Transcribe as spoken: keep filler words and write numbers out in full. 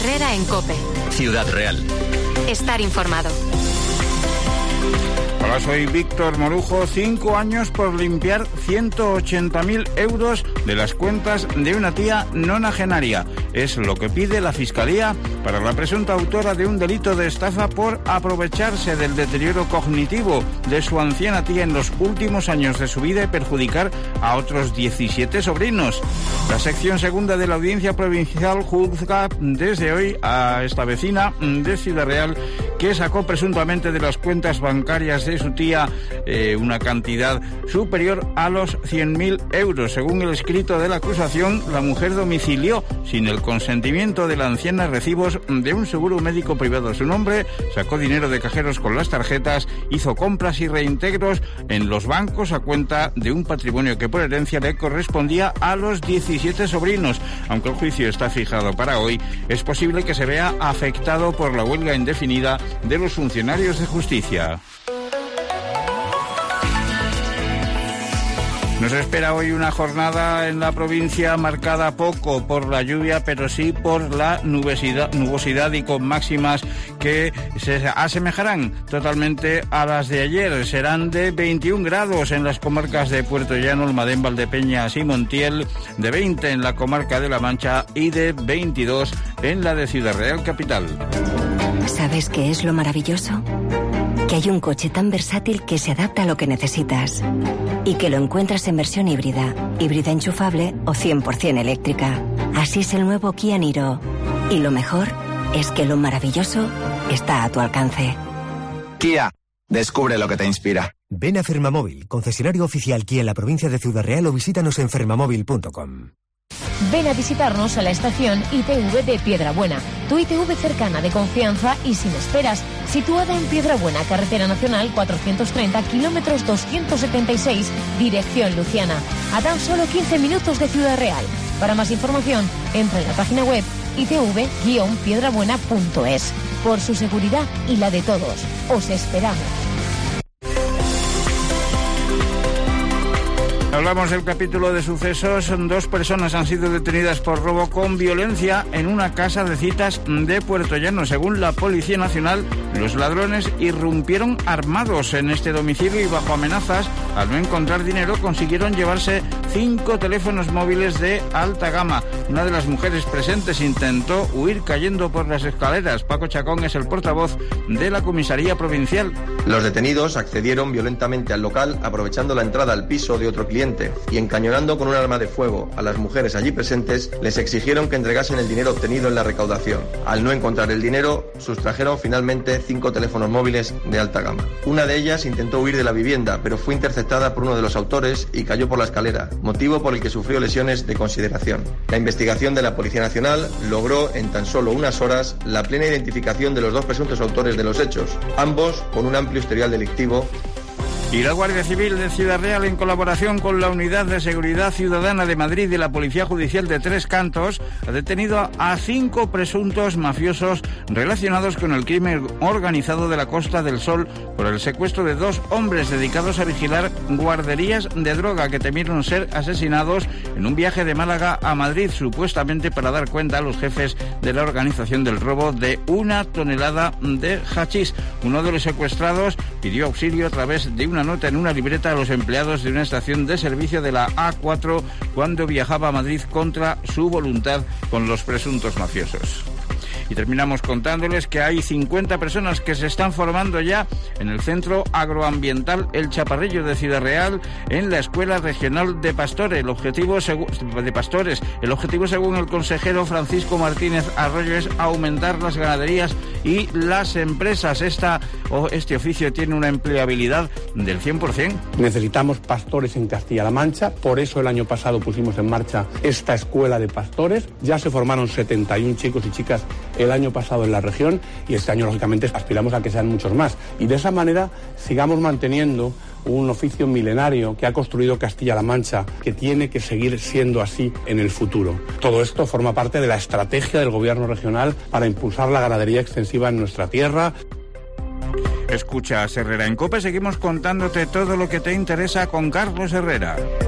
Herrera en COPE. Ciudad Real. Estar informado. Hola, soy Víctor Morujo. Cinco años por limpiar ciento ochenta mil euros de las cuentas de una tía nonagenaria. Es lo que pide la Fiscalía para la presunta autora de un delito de estafa por aprovecharse del deterioro cognitivo de su anciana tía en los últimos años de su vida y perjudicar a otros diecisiete sobrinos. La sección segunda de la Audiencia Provincial juzga desde hoy a esta vecina de Ciudad Real que sacó presuntamente de las cuentas bancarias de su tía eh, una cantidad superior a los cien mil euros. Según el escrito de la acusación, la mujer domicilió sin el consentimiento de la anciana recibos de un seguro médico privado a su nombre, sacó dinero de cajeros con las tarjetas, hizo compras y reintegros en los bancos a cuenta de un patrimonio que por herencia le correspondía a los diecisiete sobrinos. Aunque el juicio está fijado para hoy, es posible que se vea afectado por la huelga indefinida de los funcionarios de justicia. Nos espera hoy una jornada en la provincia marcada poco por la lluvia, pero sí por la nubosidad, nubosidad y con máximas que se asemejarán totalmente a las de ayer. Serán de veintiún grados en las comarcas de Puerto Llano, Almadén, Valdepeñas y Montiel, de veinte en la comarca de La Mancha y de veintidós en la de Ciudad Real Capital. ¿Sabes qué es lo maravilloso? Que hay un coche tan versátil que se adapta a lo que necesitas y que lo encuentras en versión híbrida, híbrida enchufable o cien por ciento eléctrica. Así es el nuevo Kia Niro. Y lo mejor es que lo maravilloso está a tu alcance. Kia, descubre lo que te inspira. Ven a Fermamóvil, concesionario oficial Kia en la provincia de Ciudad Real, o visítanos en fermamóvil punto com. Ven a visitarnos a la estación I T V de Piedrabuena, tu I T V cercana, de confianza y sin esperas, situada en Piedrabuena, carretera nacional cuatrocientos treinta, kilómetros doscientos setenta y seis, dirección Luciana, a tan solo quince minutos de Ciudad Real. Para más información, entra en la página web i t v guion piedrabuena punto es. Por su seguridad y la de todos, os esperamos. Hablamos del capítulo de sucesos. Dos personas han sido detenidas por robo con violencia en una casa de citas de Puerto Llano. Según la Policía Nacional, los ladrones irrumpieron armados en este domicilio y bajo amenazas, al no encontrar dinero, consiguieron llevarse cinco teléfonos móviles de alta gama. Una de las mujeres presentes intentó huir cayendo por las escaleras. Paco Chacón es el portavoz de la Comisaría Provincial. Los detenidos accedieron violentamente al local, aprovechando la entrada al piso de otro cliente y encañonando con un arma de fuego a las mujeres allí presentes, les exigieron que entregasen el dinero obtenido en la recaudación. Al no encontrar el dinero, sustrajeron finalmente cinco teléfonos móviles de alta gama. Una de ellas intentó huir de la vivienda, pero fue interceptada por uno de los autores y cayó por la escalera, motivo por el que sufrió lesiones de consideración. La investigación de la Policía Nacional logró en tan solo unas horas la plena identificación de los dos presuntos autores de los hechos, ambos con un amplio historial delictivo. Y la Guardia Civil de Ciudad Real, en colaboración con la Unidad de Seguridad Ciudadana de Madrid y la Policía Judicial de Tres Cantos, ha detenido a cinco presuntos mafiosos relacionados con el crimen organizado de la Costa del Sol por el secuestro de dos hombres dedicados a vigilar guarderías de droga que temieron ser asesinados en un viaje de Málaga a Madrid, supuestamente para dar cuenta a los jefes de la organización del robo de una tonelada de hachís. Uno de los secuestrados pidió auxilio a través de una nota en una libreta a los empleados de una estación de servicio de la A cuatro cuando viajaba a Madrid contra su voluntad con los presuntos mafiosos. Y terminamos contándoles que hay cincuenta personas que se están formando ya en el Centro Agroambiental El Chaparrillo de Ciudad Real, en la Escuela Regional de Pastores. El objetivo de Pastores, el objetivo según el consejero Francisco Martínez Arroyo es aumentar las ganaderías y las empresas. Esta, este oficio tiene una empleabilidad del cien por ciento. Necesitamos pastores en Castilla-La Mancha, por eso el año pasado pusimos en marcha esta Escuela de Pastores. Ya se formaron setenta y un chicos y chicas el año pasado en la región y este año lógicamente aspiramos a que sean muchos más y de esa manera sigamos manteniendo un oficio milenario que ha construido Castilla-La Mancha, que tiene que seguir siendo así en el futuro. Todo esto forma parte de la estrategia del gobierno regional para impulsar la ganadería extensiva en nuestra tierra. Escucha Herrera en COPE, seguimos contándote todo lo que te interesa con Carlos Herrera.